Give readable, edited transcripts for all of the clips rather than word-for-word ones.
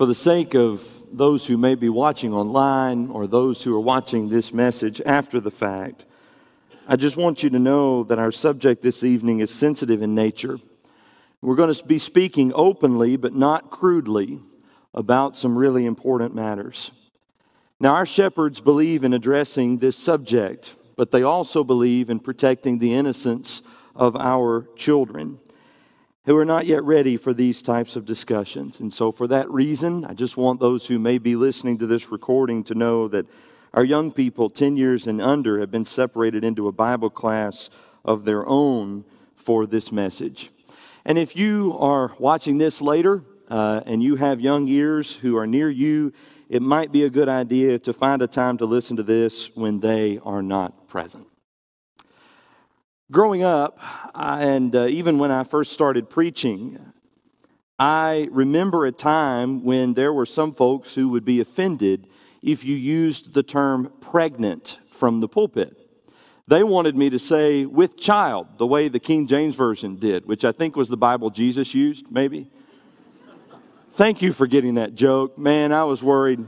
For the sake of those who may be watching online or those who are watching this message after the fact, I just want you to know that our subject this evening is sensitive in nature. We're going to be speaking openly but not crudely about some really important matters. Now, our shepherds believe in addressing this subject, but they also believe in protecting the innocence of our children who are not yet ready for these types of discussions. And so for that reason, I just want those who may be listening to this recording to know that our young people, 10 years and under, have been separated into a Bible class of their own for this message. And if you are watching this later and you have young ears who are near you, it might be a good idea to find a time to listen to this when they are not present. Growing up, and even when I first started preaching, I remember a time when there were some folks who would be offended if you used the term pregnant from the pulpit. They wanted me to say with child, the way the King James Version did, which I think was the Bible Jesus used, maybe. Thank you for getting that joke. Man, I was worried.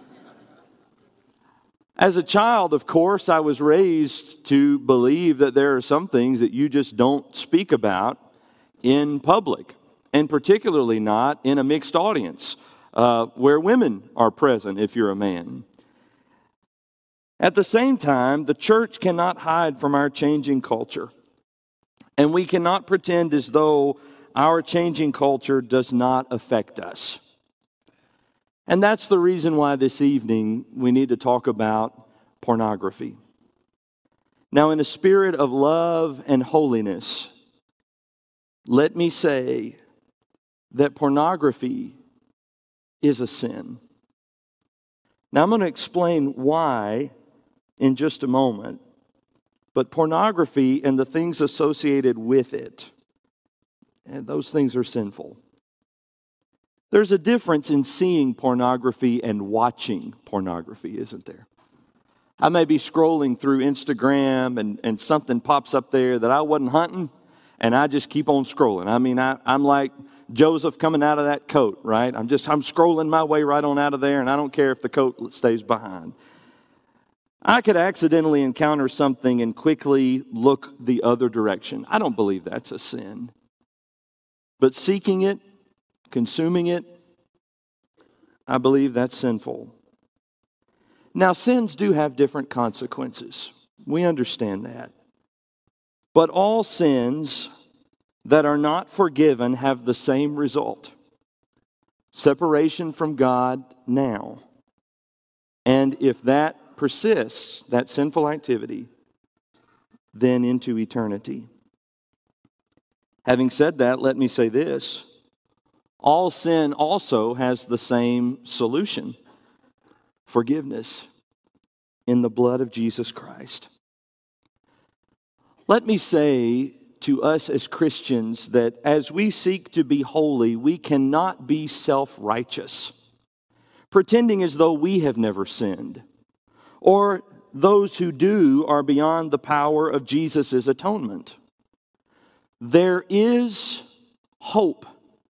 As a child, of course, I was raised to believe that there are some things that you just don't speak about in public, and particularly not in a mixed audience where women are present if you're a man. At the same time, the church cannot hide from our changing culture, and we cannot pretend as though our changing culture does not affect us. And that's the reason why this evening we need to talk about pornography. Now, in a spirit of love and holiness, let me say that pornography is a sin. Now, I'm going to explain why in just a moment, but pornography and the things associated with it, and those things are sinful. There's a difference in seeing pornography and watching pornography, isn't there? I may be scrolling through Instagram and something pops up there that I wasn't hunting, and I just keep on scrolling. I mean, I'm like Joseph coming out of that coat, right? I'm scrolling my way right on out of there, and I don't care if the coat stays behind. I could accidentally encounter something and quickly look the other direction. I don't believe that's a sin. But seeking it, consuming it, I believe that's sinful. Now, sins do have different consequences. We understand that. But all sins that are not forgiven have the same result: separation from God now. And if that persists, that sinful activity, then into eternity. Having said that, let me say this. All sin also has the same solution: forgiveness in the blood of Jesus Christ. Let me say to us as Christians that as we seek to be holy, we cannot be self-righteous, pretending as though we have never sinned, or those who do are beyond the power of Jesus' atonement. There is hope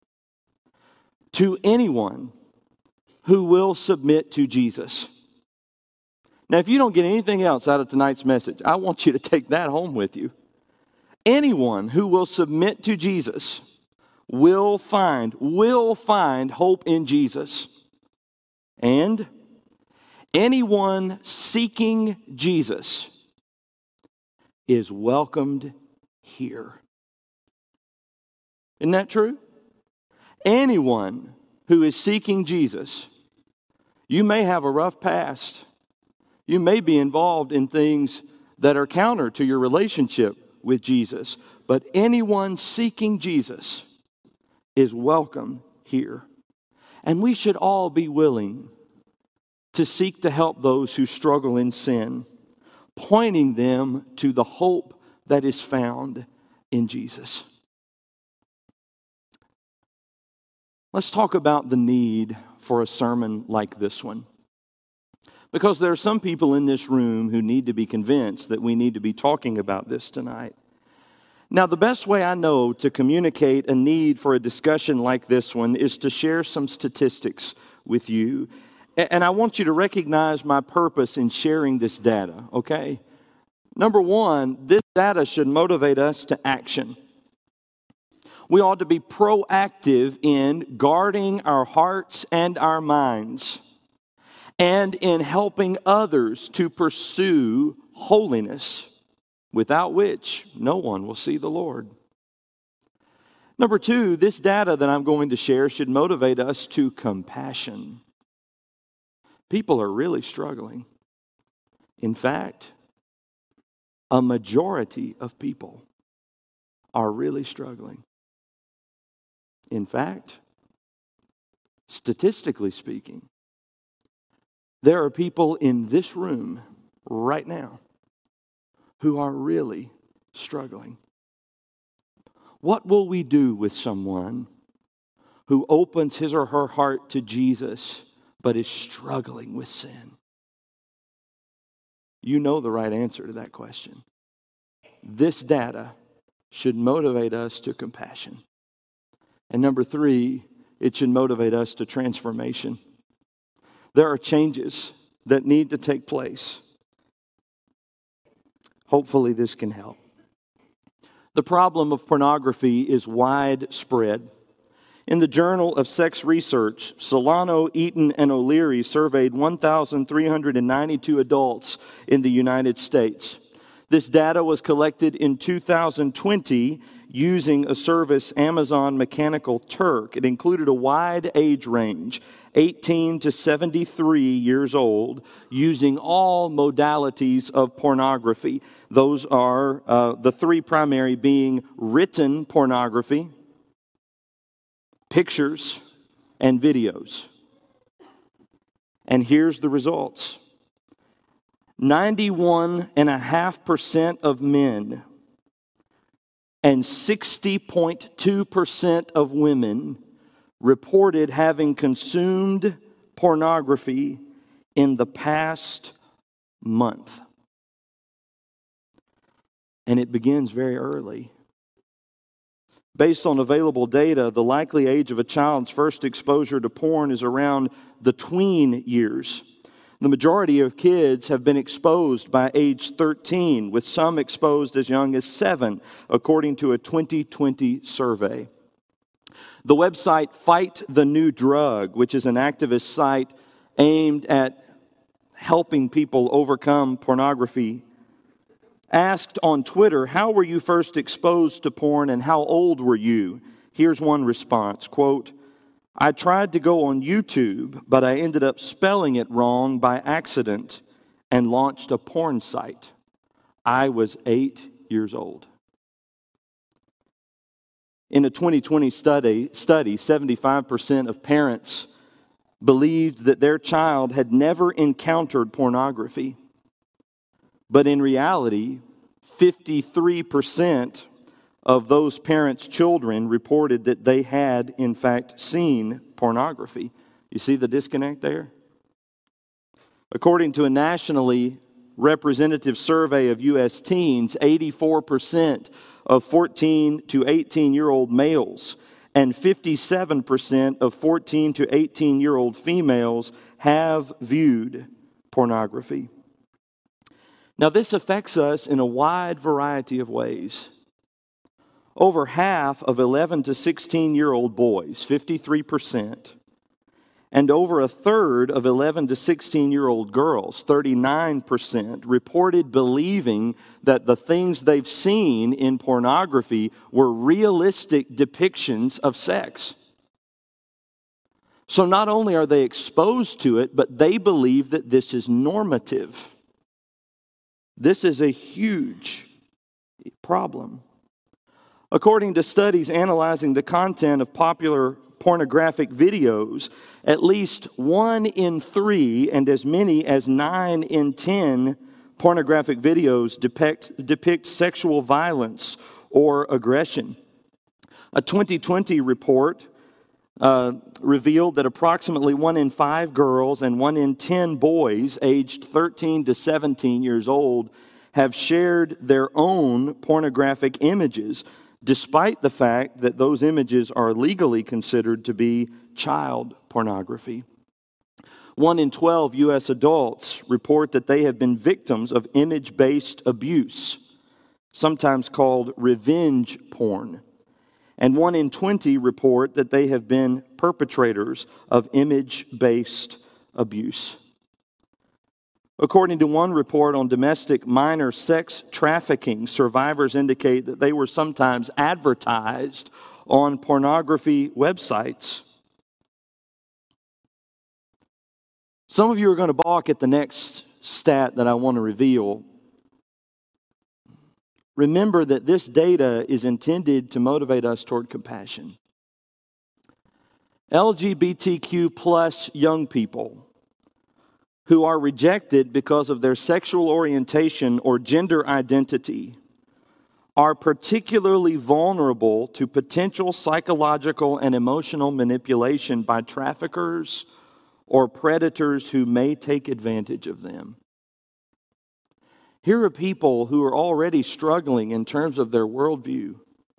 to anyone who will submit to Jesus. Now, if you don't get anything else out of tonight's message, I want you to take that home with you. Anyone who will submit to Jesus will find hope in Jesus. And anyone seeking Jesus is welcomed here. Isn't that true? Anyone who is seeking Jesus, you may have a rough past. You may be involved in things that are counter to your relationship with Jesus. But anyone seeking Jesus is welcome here. And we should all be willing to seek to help those who struggle in sin, pointing them to the hope that is found in Jesus. Let's talk about the need for a sermon like this one. Because there are some people in this room who need to be convinced that we need to be talking about this tonight. Now, the best way I know to communicate a need for a discussion like this one is to share some statistics with you. And I want you to recognize my purpose in sharing this data, okay? Number one, this data should motivate us to action. We ought to be proactive in guarding our hearts and our minds, and in helping others to pursue holiness, without which no one will see the Lord. Number two, this data that I'm going to share should motivate us to compassion. People are really struggling. In fact, a majority of people are really struggling. In fact, statistically speaking, there are people in this room right now who are really struggling. What will we do with someone who opens his or her heart to Jesus but is struggling with sin? You know the right answer to that question. This data should motivate us to compassion. And number three, it should motivate us to transformation. There are changes that need to take place. Hopefully this can help. The problem of pornography is widespread. In the Journal of Sex Research, Solano, Eaton, and O'Leary surveyed 1,392 adults in the United States. This data was collected in 2020 using a service, Amazon Mechanical Turk. It included a wide age range, 18 to 73 years old, using all modalities of pornography. Those are the three primary being written pornography, pictures, and videos. And here's the results. 91.5% of men and 60.2% of women reported having consumed pornography in the past month. And it begins very early. Based on available data, the likely age of a child's first exposure to porn is around the tween years. The majority of kids have been exposed by age 13, with some exposed as young as 7, according to a 2020 survey. The website Fight the New Drug, which is an activist site aimed at helping people overcome pornography, asked on Twitter, "How were you first exposed to porn and how old were you?" Here's one response, quote, "I tried to go on YouTube, but I ended up spelling it wrong by accident and launched a porn site. I was 8 years old." In a 2020 study, 75% of parents believed that their child had never encountered pornography. But in reality, 53% of those parents' children reported that they had, in fact, seen pornography. You see the disconnect there? According to a nationally representative survey of U.S. teens, 84% of 14 to 18-year-old males and 57% of 14 to 18-year-old females have viewed pornography. Now, this affects us in a wide variety of ways. Over half of 11 to 16-year-old boys, 53%, and over a third of 11 to 16-year-old girls, 39%, reported believing that the things they've seen in pornography were realistic depictions of sex. So not only are they exposed to it, but they believe that this is normative. This is a huge problem. According to studies analyzing the content of popular pornographic videos, at least 1 in 3 and as many as 9 in 10 pornographic videos depict sexual violence or aggression. A 2020 report revealed that approximately 1 in 5 girls and 1 in 10 boys aged 13 to 17 years old have shared their own pornographic images, despite the fact that those images are legally considered to be child pornography. 1 in 12 U.S. adults report that they have been victims of image-based abuse, sometimes called revenge porn. And 1 in 20 report that they have been perpetrators of image-based abuse. According to one report on domestic minor sex trafficking, survivors indicate that they were sometimes advertised on pornography websites. Some of you are going to balk at the next stat that I want to reveal. Remember that this data is intended to motivate us toward compassion. LGBTQ plus young people who are rejected because of their sexual orientation or gender identity are particularly vulnerable to potential psychological and emotional manipulation by traffickers or predators who may take advantage of them. Here are people who are already struggling in terms of their worldview.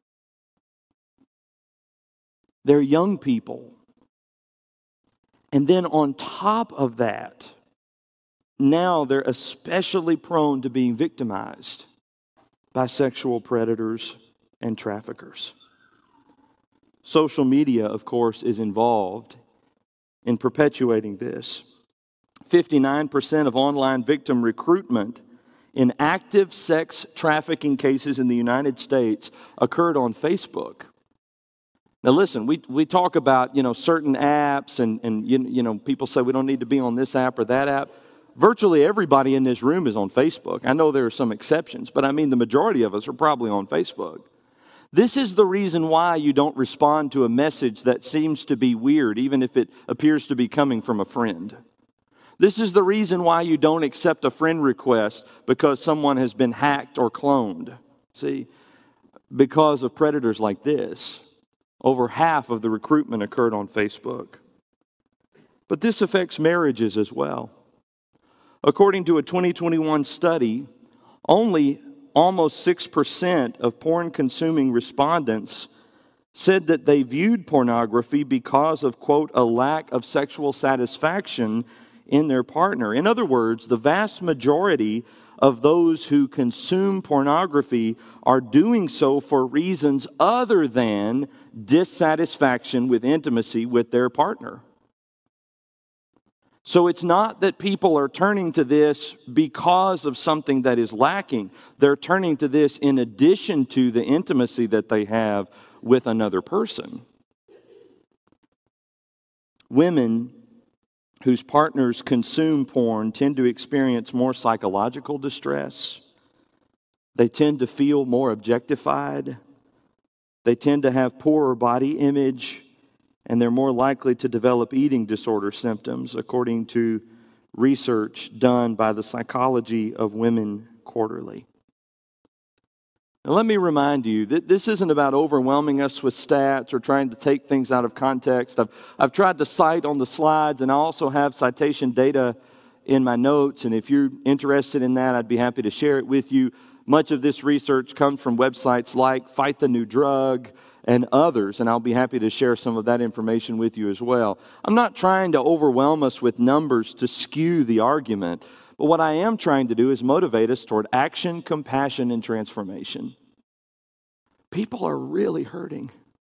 They're young people. And then on top of that, now they're especially prone to being victimized by sexual predators and traffickers. Social media, of course, is involved in perpetuating this. 59% of online victim recruitment in active sex trafficking cases in the United States occurred on Facebook. Now listen, we talk about, certain apps and people say we don't need to be on this app or that app. Virtually everybody in this room is on Facebook. I know there are some exceptions, but the majority of us are probably on Facebook. This is the reason why you don't respond to a message that seems to be weird, even if it appears to be coming from a friend. This is the reason why you don't accept a friend request because someone has been hacked or cloned. See, because of predators like this, over half of the recruitment occurred on Facebook. But this affects marriages as well. According to a 2021 study, only almost 6% of porn-consuming respondents said that they viewed pornography because of, quote, a lack of sexual satisfaction in their partner. In other words, the vast majority of those who consume pornography are doing so for reasons other than dissatisfaction with intimacy with their partner. So it's not that people are turning to this because of something that is lacking. They're turning to this in addition to the intimacy that they have with another person. Women whose partners consume porn tend to experience more psychological distress. They tend to feel more objectified. They tend to have poorer body image. And they're more likely to develop eating disorder symptoms, according to research done by the Psychology of Women Quarterly. Now, let me remind you that this isn't about overwhelming us with stats or trying to take things out of context. I've tried to cite on the slides, and I also have citation data in my notes. And if you're interested in that, I'd be happy to share it with you. Much of this research comes from websites like Fight the New Drug and others, and I'll be happy to share some of that information with you as well. I'm not trying to overwhelm us with numbers to skew the argument, but what I am trying to do is motivate us toward action, compassion, and transformation. People are really hurting.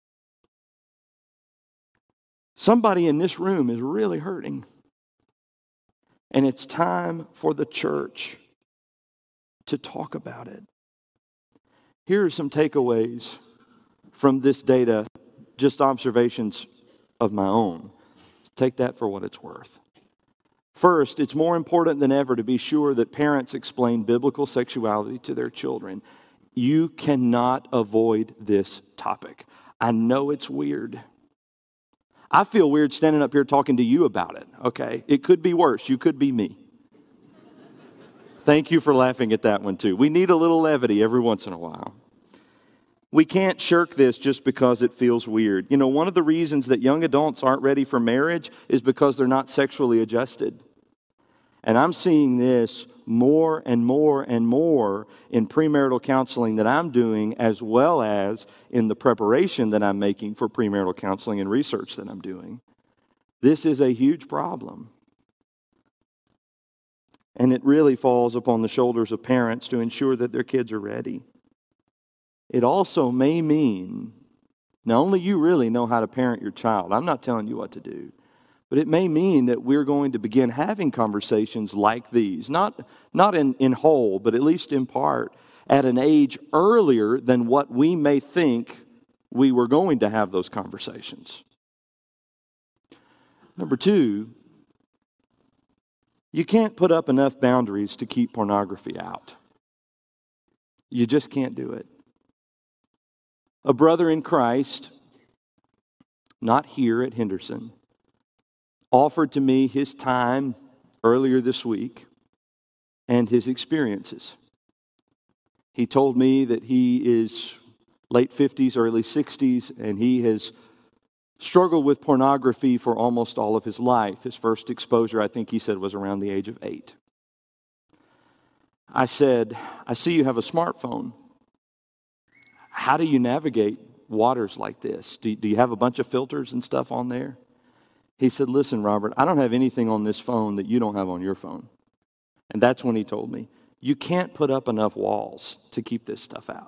Somebody in this room is really hurting. And it's time for the church to talk about it. Here are some takeaways from this data, just observations of my own. Take that for what it's worth. First, it's more important than ever to be sure that parents explain biblical sexuality to their children. You cannot avoid this topic. I know it's weird. I feel weird standing up here talking to you about it, okay? It could be worse. You could be me. Thank you for laughing at that one, too. We need a little levity every once in a while. We can't shirk this just because it feels weird. One of the reasons that young adults aren't ready for marriage is because they're not sexually adjusted. And I'm seeing this more and more and more in premarital counseling that I'm doing, as well as in the preparation that I'm making for premarital counseling and research that I'm doing. This is a huge problem. And it really falls upon the shoulders of parents to ensure that their kids are ready. It also may mean, now only you really know how to parent your child. I'm not telling you what to do. But it may mean that we're going to begin having conversations like these, not in whole, but at least in part, at an age earlier than what we may think we were going to have those conversations. Number two, you can't put up enough boundaries to keep pornography out. You just can't do it. A brother in Christ, not here at Henderson, offered to me his time earlier this week and his experiences. He told me that he is late 50s, early 60s, and he has struggled with pornography for almost all of his life. His first exposure, I think he said, was around the age of 8. I said, I see you have a smartphone. How do you navigate waters like this? Do you have a bunch of filters and stuff on there? He said, listen, Robert, I don't have anything on this phone that you don't have on your phone. And that's when he told me, you can't put up enough walls to keep this stuff out.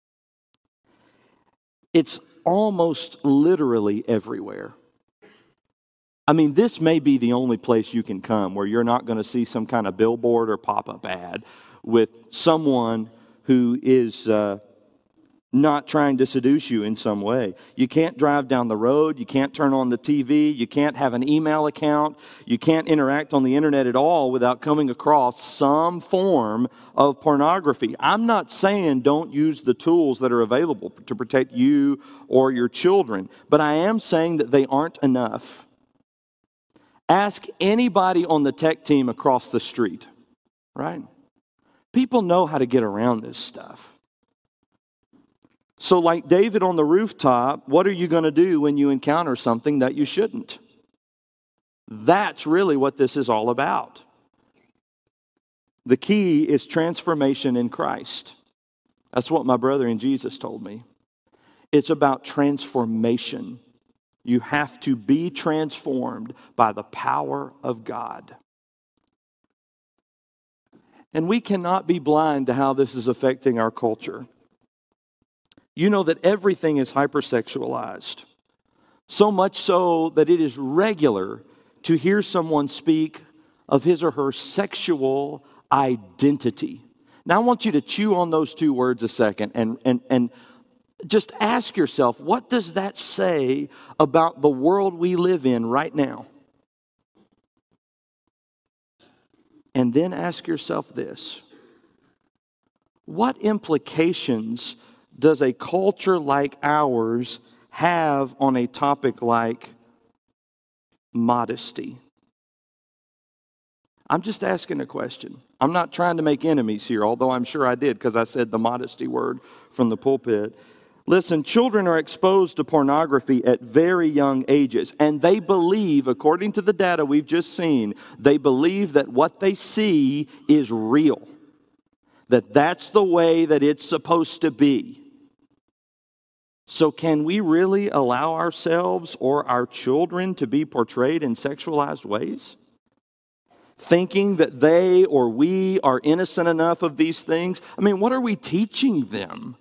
It's almost literally everywhere. I mean, this may be the only place you can come where you're not going to see some kind of billboard or pop-up ad with someone who is not trying to seduce you in some way. You can't drive down the road. You can't turn on the TV. You can't have an email account. You can't interact on the internet at all without coming across some form of pornography. I'm not saying don't use the tools that are available to protect you or your children, but I am saying that they aren't enough. Ask anybody on the tech team across the street, right? People know how to get around this stuff. So like David on the rooftop, what are you going to do when you encounter something that you shouldn't? That's really what this is all about. The key is transformation in Christ. That's what my brother in Jesus told me. It's about transformation. You have to be transformed by the power of God. And we cannot be blind to how this is affecting our culture. You know that everything is hypersexualized. So much so that it is regular to hear someone speak of his or her sexual identity. Now I want you to chew on those two words a second and just ask yourself, what does that say about the world we live in right now? And then ask yourself this: what implications does a culture like ours have on a topic like modesty? I'm just asking a question. I'm not trying to make enemies here, although I'm sure I did because I said the modesty word from the pulpit. Listen, children are exposed to pornography at very young ages, and they believe, according to the data we've just seen, they believe that what they see is real, that that's the way that it's supposed to be. So can we really allow ourselves or our children to be portrayed in sexualized ways? Thinking that they or we are innocent enough of these things? I mean, what are we teaching them?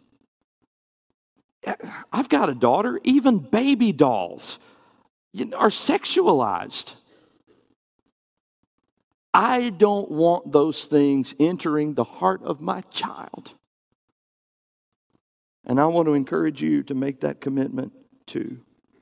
I've got a daughter, even baby dolls are sexualized. I don't want those things entering the heart of my child. And I want to encourage you to make that commitment too.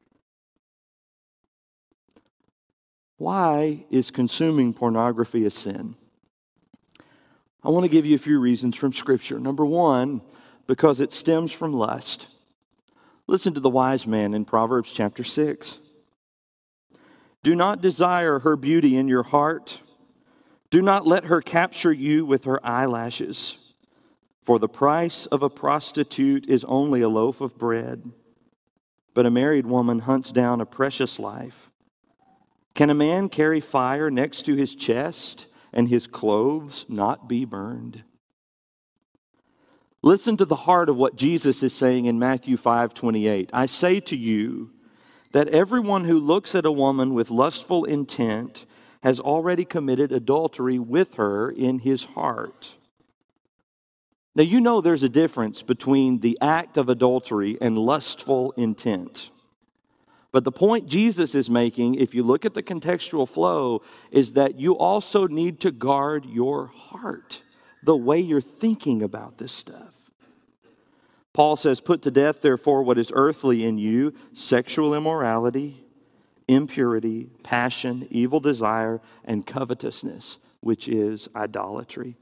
Why is consuming pornography a sin? I want to give you a few reasons from Scripture. Number one, because it stems from lust. Listen to the wise man in Proverbs chapter 6. Do not desire her beauty in your heart. Do not let her capture you with her eyelashes. For the price of a prostitute is only a loaf of bread, but a married woman hunts down a precious life. Can a man carry fire next to his chest and his clothes not be burned? Listen to the heart of what Jesus is saying in Matthew 5:28. I say to you that everyone who looks at a woman with lustful intent has already committed adultery with her in his heart. Now, you know there's a difference between the act of adultery and lustful intent. But the point Jesus is making, if you look at the contextual flow, is that you also need to guard your heart, the way you're thinking about this stuff. Paul says, "Put to death, therefore, what is earthly in you, sexual immorality, impurity, passion, evil desire, and covetousness, which is idolatry."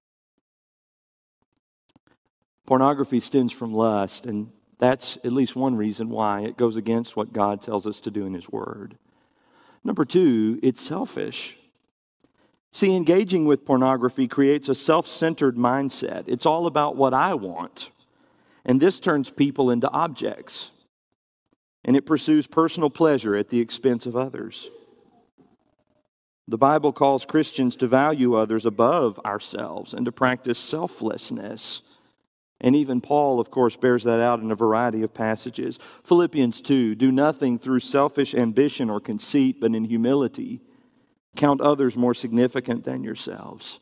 Pornography stems from lust, and that's at least one reason why it goes against what God tells us to do in His Word. Number two, it's selfish. See, engaging with pornography creates a self-centered mindset. It's all about what I want. And this turns people into objects. And it pursues personal pleasure at the expense of others. The Bible calls Christians to value others above ourselves and to practice selflessness. And even Paul, of course, bears that out in a variety of passages. Philippians 2, "Do nothing through selfish ambition or conceit, but in humility count others more significant than yourselves.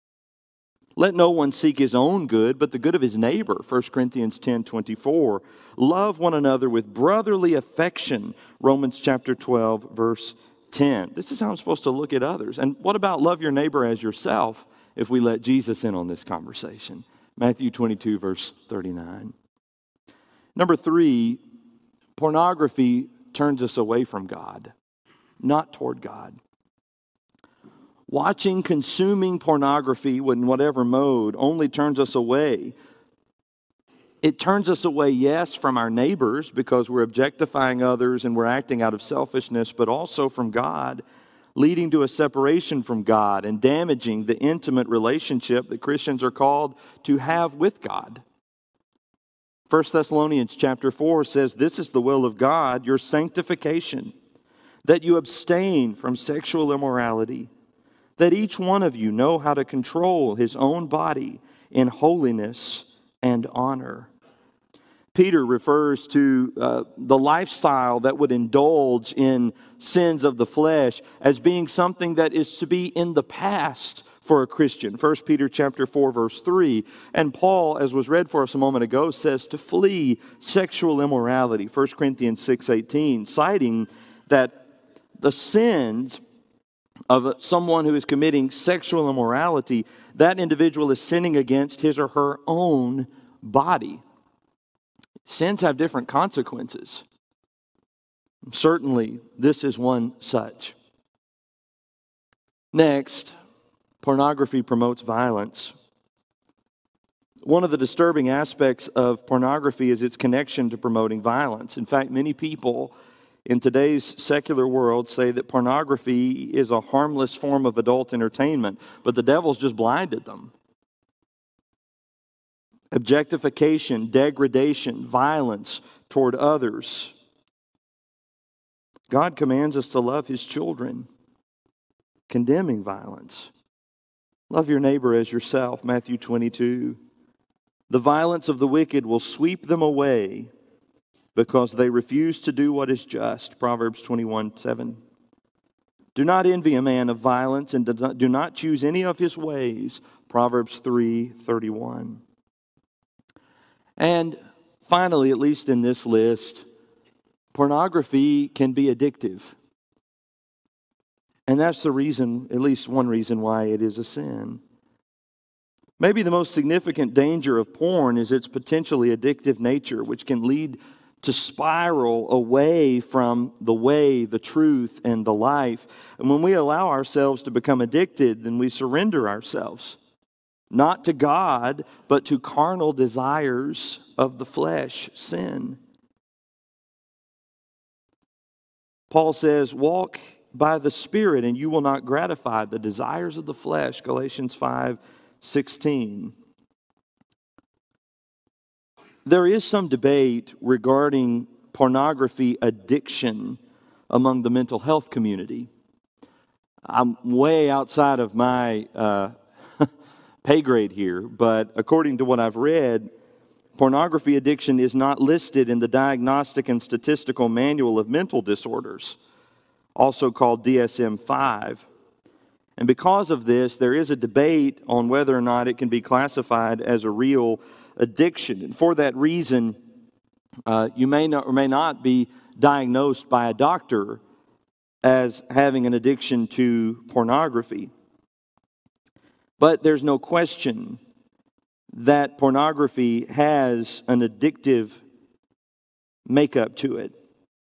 Let no one seek his own good, but the good of his neighbor," 1 Corinthians 10:24. "Love one another with brotherly affection," Romans chapter 12, verse 10. This is how I'm supposed to look at others. And what about love your neighbor as yourself if we let Jesus in on this conversation? Matthew 22, verse 39. Number three, pornography turns us away from God, not toward God. Watching, consuming pornography in whatever mode only turns us away. It turns us away, yes, from our neighbors because we're objectifying others and we're acting out of selfishness, but also from God, leading to a separation from God and damaging the intimate relationship that Christians are called to have with God. 1 Thessalonians chapter 4 says, "This is the will of God, your sanctification, that you abstain from sexual immorality, that each one of you know how to control his own body in holiness and honor." Peter refers to the lifestyle that would indulge in sins of the flesh as being something that is to be in the past for a Christian. 1 Peter chapter 4, verse 3. And Paul, as was read for us a moment ago, says to flee sexual immorality. 1 Corinthians 6:18, citing that the sins of someone who is committing sexual immorality, that individual is sinning against his or her own body. Sins have different consequences. Certainly, this is one such. Next, pornography promotes violence. One of the disturbing aspects of pornography is its connection to promoting violence. In fact, many people in today's secular world say that pornography is a harmless form of adult entertainment, but the devil's just blinded them. Objectification, degradation, violence toward others. God commands us to love His children, condemning violence. Love your neighbor as yourself, Matthew 22. "The violence of the wicked will sweep them away, because they refuse to do what is just," Proverbs 21:7. "Do not envy a man of violence, and do not choose any of his ways," Proverbs 3:31. And finally, at least in this list, pornography can be addictive. And that's the reason, at least one reason, why it is a sin. Maybe the most significant danger of porn is its potentially addictive nature, which can lead to spiral away from the way, the truth, and the life. And when we allow ourselves to become addicted, then we surrender ourselves, not to God, but to carnal desires of the flesh, sin. Paul says, "Walk by the Spirit, and you will not gratify the desires of the flesh," Galatians 5:16. There is some debate regarding pornography addiction among the mental health community. I'm way outside of my pay grade here, but according to what I've read, pornography addiction is not listed in the Diagnostic and Statistical Manual of Mental Disorders, also called DSM-5. And because of this, there is a debate on whether or not it can be classified as a real addiction. And for that reason, you may not or may not be diagnosed by a doctor as having an addiction to pornography. But there's no question that pornography has an addictive makeup to it.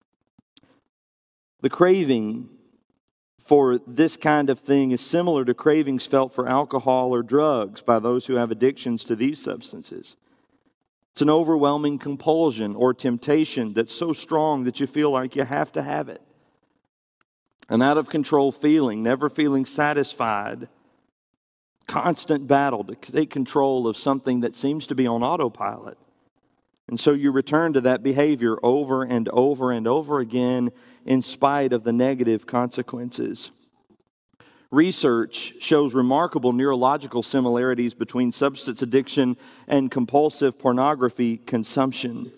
The craving for this kind of thing is similar to cravings felt for alcohol or drugs by those who have addictions to these substances. It's an overwhelming compulsion or temptation that's so strong that you feel like you have to have it. An out-of-control feeling, never feeling satisfied, constant battle to take control of something that seems to be on autopilot. And so you return to that behavior over and over and over again in spite of the negative consequences. Research shows remarkable neurological similarities between substance addiction and compulsive pornography consumption.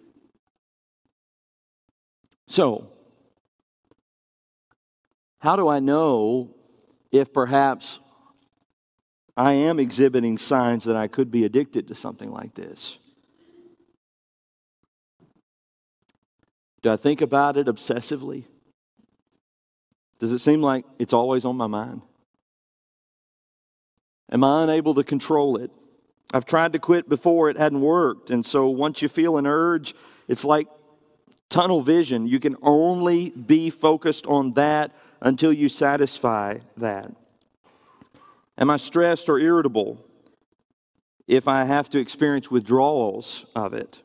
So, how do I know if perhaps I am exhibiting signs that I could be addicted to something like this? Do I think about it obsessively? Does it seem like it's always on my mind? Am I unable to control it? I've tried to quit before, it hadn't worked. And so once you feel an urge, it's like tunnel vision. You can only be focused on that until you satisfy that. Am I stressed or irritable if I have to experience withdrawals of it?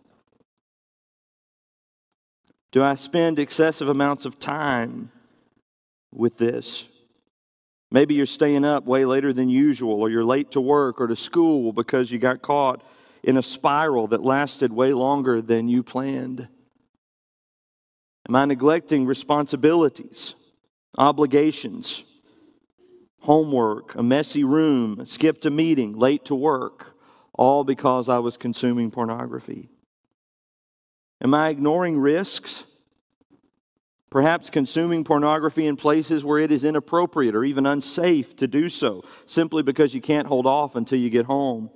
Do I spend excessive amounts of time with this? Maybe you're staying up way later than usual, or you're late to work or to school because you got caught in a spiral that lasted way longer than you planned. Am I neglecting responsibilities, obligations, homework, a messy room, skipped a meeting, late to work, all because I was consuming pornography? Am I ignoring risks? Perhaps consuming pornography in places where it is inappropriate or even unsafe to do so, simply because you can't hold off until you get home.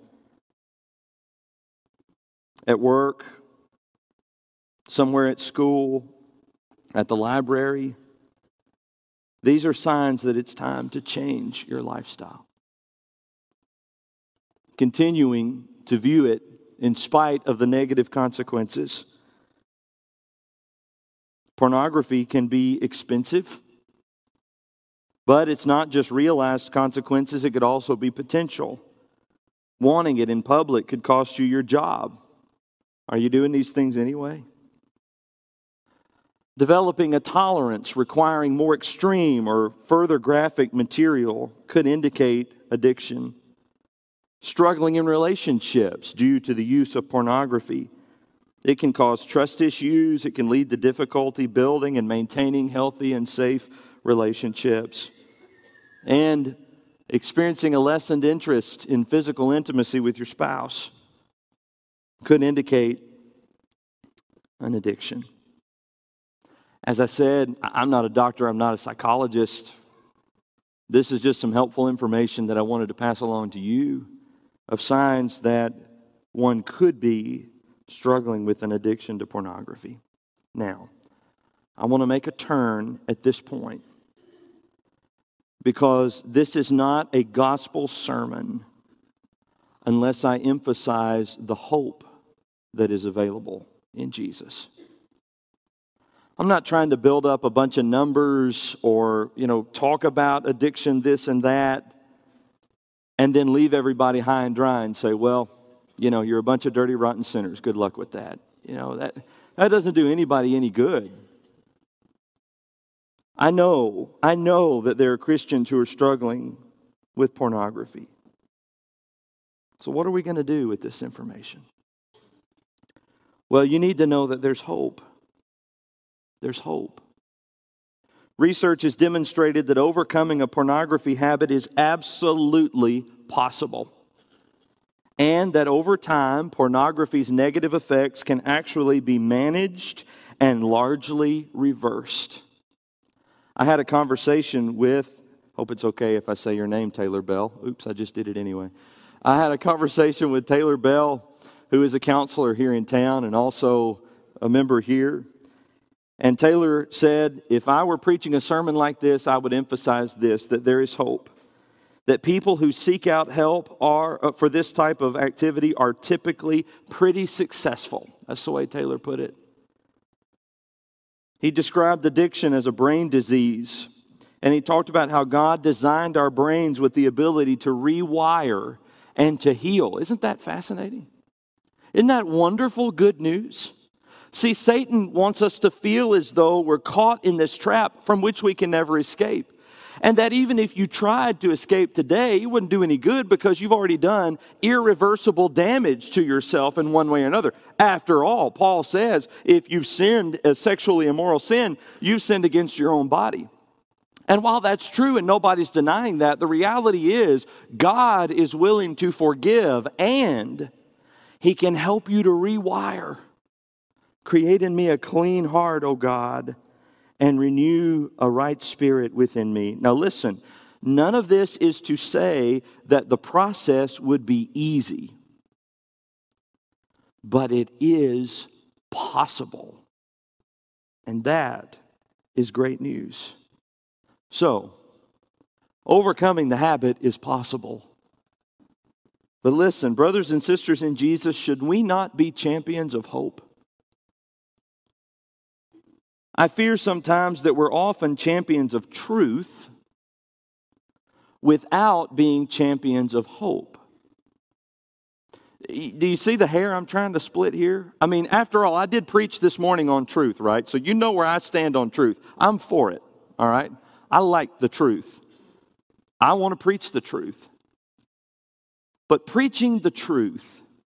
At work, somewhere at school, at the library. These are signs that it's time to change your lifestyle. Continuing to view it in spite of the negative consequences. Pornography can be expensive, but it's not just realized consequences, it could also be potential. Wanting it in public could cost you your job. Are you doing these things anyway? Developing a tolerance requiring more extreme or further graphic material could indicate addiction. Struggling in relationships due to the use of pornography. It can cause trust issues. It can lead to difficulty building and maintaining healthy and safe relationships. And experiencing a lessened interest in physical intimacy with your spouse could indicate an addiction. As I said, I'm not a doctor, I'm not a psychologist. This is just some helpful information that I wanted to pass along to you of signs that one could be struggling with an addiction to pornography. Now, I want to make a turn at this point because this is not a gospel sermon unless I emphasize the hope that is available in Jesus. I'm not trying to build up a bunch of numbers or, talk about addiction, this and that, and then leave everybody high and dry and say, well, you're a bunch of dirty, rotten sinners. Good luck with that. That doesn't do anybody any good. I know that there are Christians who are struggling with pornography. So what are we going to do with this information? Well, you need to know that there's hope. There's hope. Research has demonstrated that overcoming a pornography habit is absolutely possible. And that over time, pornography's negative effects can actually be managed and largely reversed. I had a conversation with Hope it's okay if I say your name, Taylor Bell. Oops, I just did it anyway. I had a conversation with Taylor Bell, who is a counselor here in town and also a member here. And Taylor said, if I were preaching a sermon like this, I would emphasize this, that there is hope. That people who seek out help for this type of activity are typically pretty successful. That's the way Taylor put it. He described addiction as a brain disease. And he talked about how God designed our brains with the ability to rewire and to heal. Isn't that fascinating? Isn't that wonderful good news? See, Satan wants us to feel as though we're caught in this trap from which we can never escape. And that even if you tried to escape today, it wouldn't do any good because you've already done irreversible damage to yourself in one way or another. After all, Paul says, if you've sinned a sexually immoral sin, you've sinned against your own body. And while that's true and nobody's denying that, the reality is God is willing to forgive and He can help you to rewire. Create in me a clean heart, O God, and renew a right spirit within me. Now listen, none of this is to say that the process would be easy, but it is possible. And that is great news. So, overcoming the habit is possible. But listen, brothers and sisters in Jesus, should we not be champions of hope? I fear sometimes that we're often champions of truth without being champions of hope. Do you see the hair I'm trying to split here? I mean, after all, I did preach this morning on truth, right? So you know where I stand on truth. I'm for it, all right? I like the truth. I want to preach the truth. But preaching the truth,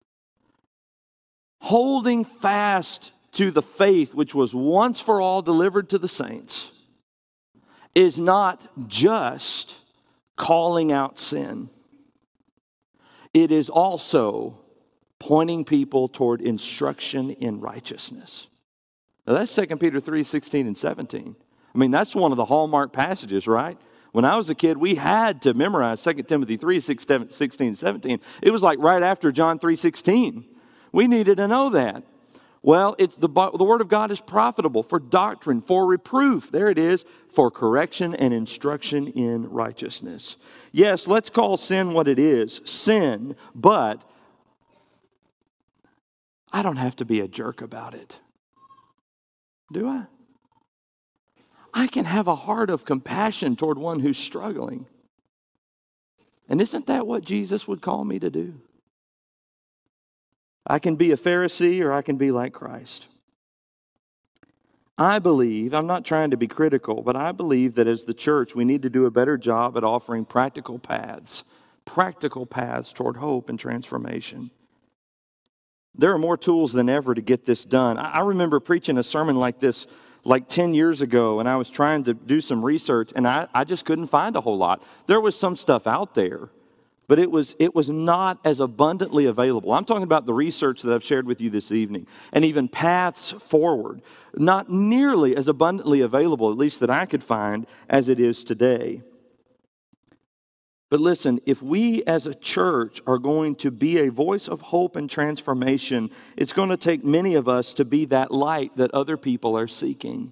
holding fast to the faith which was once for all delivered to the saints, is not just calling out sin. It is also pointing people toward instruction in righteousness. Now that's 2 Peter 3:16 and 17. I mean, that's one of the hallmark passages, right? When I was a kid, we had to memorize 2 Timothy 3:16 and 17. It was like right after John 3:16. We needed to know that. Well, it's the Word of God is profitable for doctrine, for reproof. There it is, for correction and instruction in righteousness. Yes, let's call sin what it is, sin, but I don't have to be a jerk about it. Do I? I can have a heart of compassion toward one who's struggling. And isn't that what Jesus would call me to do? I can be a Pharisee or I can be like Christ. I believe, I'm not trying to be critical, but I believe that as the church we need to do a better job at offering practical paths toward hope and transformation. There are more tools than ever to get this done. I remember preaching a sermon like this like 10 years ago, and I was trying to do some research, and I just couldn't find a whole lot. There was some stuff out there, but it was not as abundantly available. I'm talking about the research that I've shared with you this evening, and even paths forward, not nearly as abundantly available, at least that I could find, as it is today. But listen, if we as a church are going to be a voice of hope and transformation, it's going to take many of us to be that light that other people are seeking.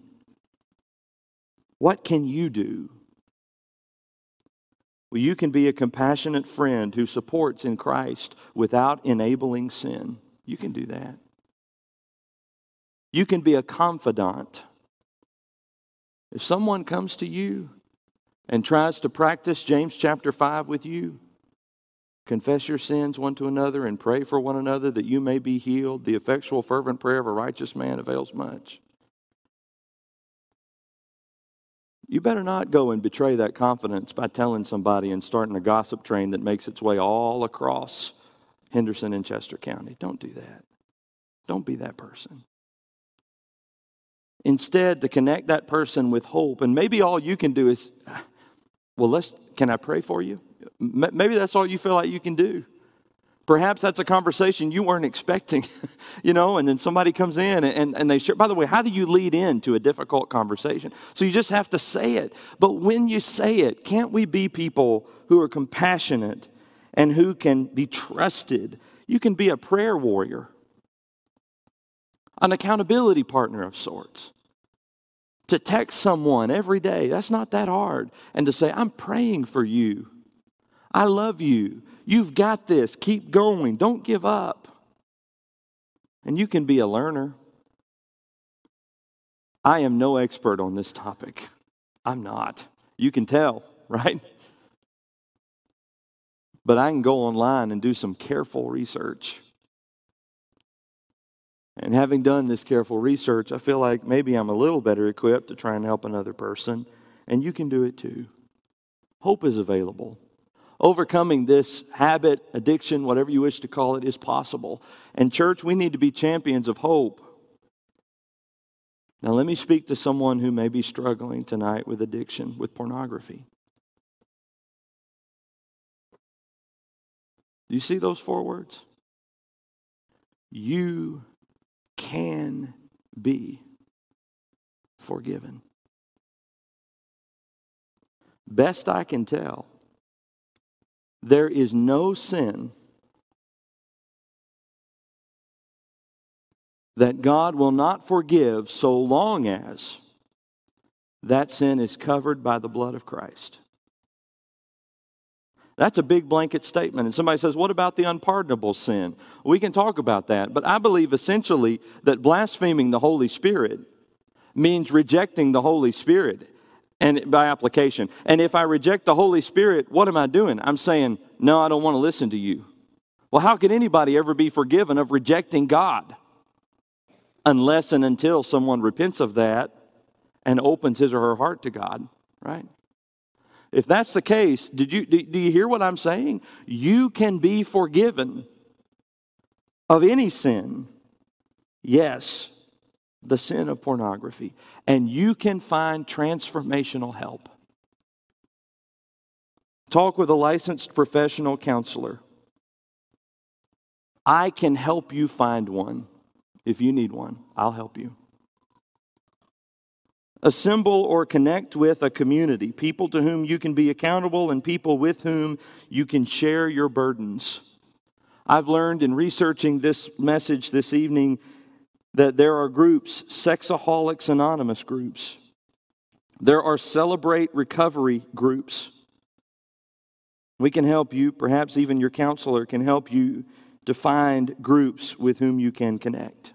What can you do? Well, you can be a compassionate friend who supports in Christ without enabling sin. You can do that. You can be a confidant. If someone comes to you and tries to practice James chapter 5 with you, confess your sins one to another and pray for one another that you may be healed. The effectual fervent prayer of a righteous man avails much. You better not go and betray that confidence by telling somebody and starting a gossip train that makes its way all across Henderson and Chester County. Don't do that. Don't be that person. Instead, to connect that person with hope, and maybe all you can do is, well, can I pray for you? Maybe that's all you feel like you can do. Perhaps that's a conversation you weren't expecting, and then somebody comes in and they share. By the way, how do you lead into a difficult conversation? So you just have to say it. But when you say it, can't we be people who are compassionate and who can be trusted? You can be a prayer warrior, an accountability partner of sorts. To text someone every day, that's not that hard. And to say, I'm praying for you. I love you. You've got this. Keep going. Don't give up. And you can be a learner. I am no expert on this topic. I'm not. You can tell, right? But I can go online and do some careful research. And having done this careful research, I feel like maybe I'm a little better equipped to try and help another person. And you can do it too. Hope is available. Overcoming this habit, addiction, whatever you wish to call it, is possible. And church, we need to be champions of hope. Now let me speak to someone who may be struggling tonight with addiction, with pornography. Do you see those 4 words? You can be forgiven. Best I can tell, there is no sin that God will not forgive so long as that sin is covered by the blood of Christ. That's a big blanket statement. And somebody says, what about the unpardonable sin? We can talk about that. But I believe essentially that blaspheming the Holy Spirit means rejecting the Holy Spirit. And by application. And if I reject the Holy Spirit, what am I doing? I'm saying, no, I don't want to listen to you. Well, how could anybody ever be forgiven of rejecting God? Unless and until someone repents of that and opens his or her heart to God, right? If that's the case, do you hear what I'm saying? You can be forgiven of any sin. Yes, the sin of pornography. And you can find transformational help. Talk with a licensed professional counselor. I can help you find one. If you need one, I'll help you. Assemble or connect with a community, people to whom you can be accountable and people with whom you can share your burdens. I've learned in researching this message this evening that there are groups, Sexaholics Anonymous groups. There are Celebrate Recovery groups. We can help you, perhaps even your counselor can help you to find groups with whom you can connect.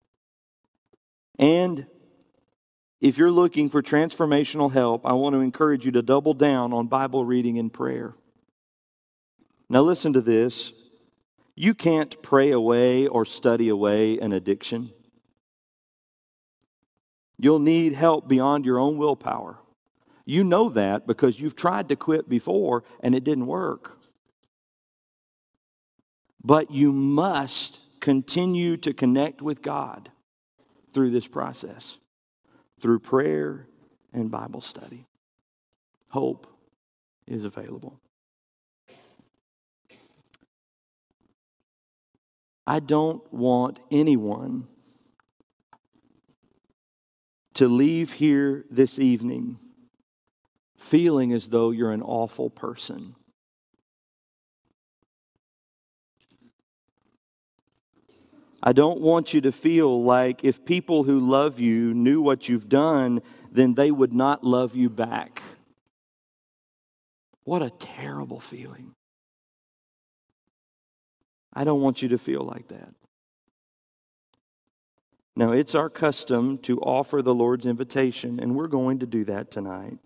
And if you're looking for transformational help, I want to encourage you to double down on Bible reading and prayer. Now listen to this. You can't pray away or study away an addiction. You'll need help beyond your own willpower. You know that because you've tried to quit before and it didn't work. But you must continue to connect with God through this process, through prayer and Bible study. Hope is available. I don't want anyone to leave here this evening feeling as though you're an awful person. I don't want you to feel like if people who love you knew what you've done, then they would not love you back. What a terrible feeling. I don't want you to feel like that. Now, it's our custom to offer the Lord's invitation, and we're going to do that tonight.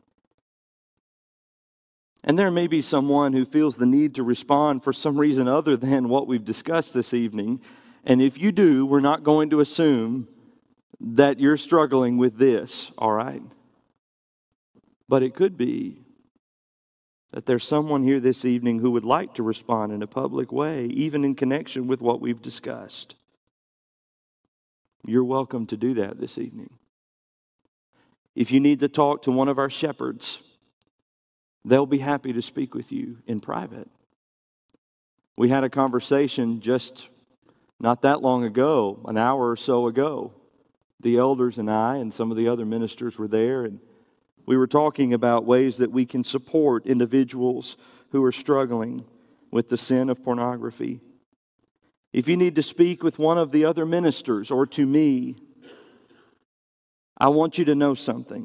And there may be someone who feels the need to respond for some reason other than what we've discussed this evening. And if you do, we're not going to assume that you're struggling with this, all right? But it could be that there's someone here this evening who would like to respond in a public way, even in connection with what we've discussed. You're welcome to do that this evening. If you need to talk to one of our shepherds, they'll be happy to speak with you in private. We had a conversation just not that long ago, an hour or so ago. The elders and I and some of the other ministers were there, and we were talking about ways that we can support individuals who are struggling with the sin of pornography. If you need to speak with one of the other ministers or to me, I want you to know something.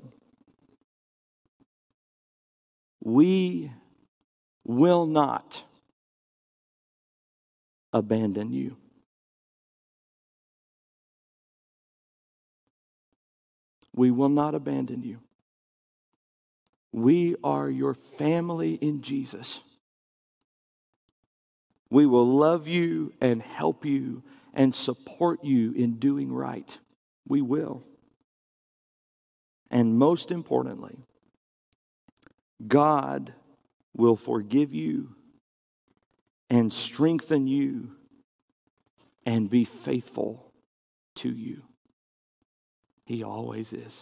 We will not abandon you. We will not abandon you. We are your family in Jesus. We will love you and help you and support you in doing right. We will. And most importantly, God will forgive you and strengthen you and be faithful to you. He always is.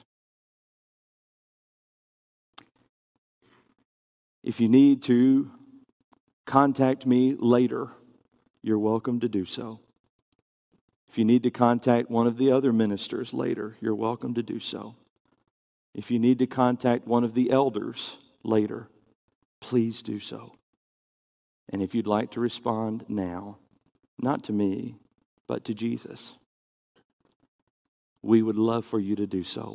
If you need to contact me later, you're welcome to do so. If you need to contact one of the other ministers later, you're welcome to do so. If you need to contact one of the elders later, please do so. And if you'd like to respond now, not to me, but to Jesus, we would love for you to do so.